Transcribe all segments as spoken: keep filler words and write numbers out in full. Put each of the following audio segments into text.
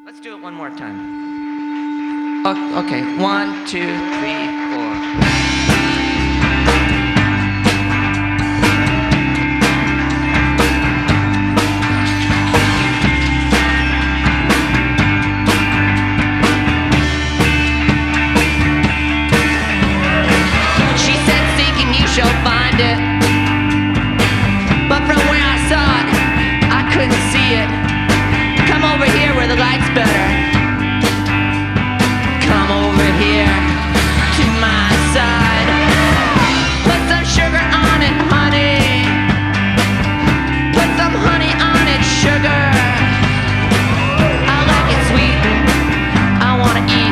Let's do it one more time. O- okay, one, two, three, four. Find it, but from where I saw it, I couldn't see it. Come over here where the light's better. Come over here to my side. Put some sugar on it, honey. Put some honey on it, sugar. I like it sweet. I wanna eat.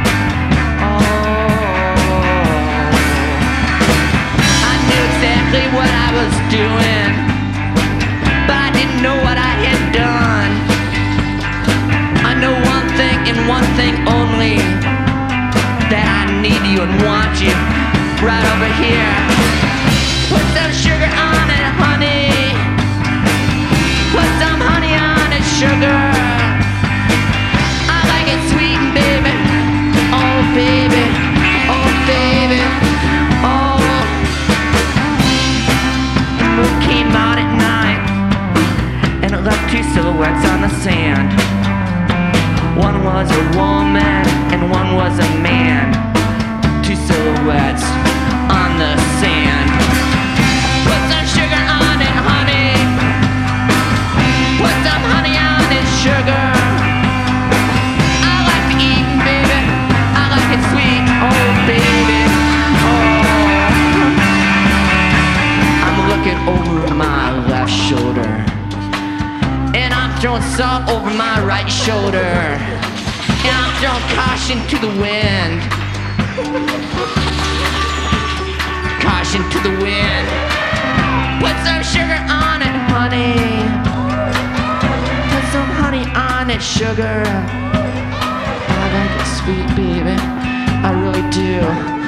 What I was doing, but I didn't know what I had done. I know one thing and one thing only, that I need you and want you right over here. Put some sugar on it, honey. Put some honey on it, sugar. I like it sweet, baby. Oh, baby. Oh, baby. Oh. Came out at night, and it left two silhouettes on the sand. One was a woman and one was a man. Two silhouettes on the sand. Put some sugar on it, honey. Put some honey on it, sugar. I like to eat, baby. I like it sweet, oh baby. Looking over my left shoulder, and I'm throwing salt over my right shoulder, and I'm throwing caution to the wind. Caution to the wind. Put some sugar on it, honey. Put some honey on it, sugar. I like it sweet, baby. I really do.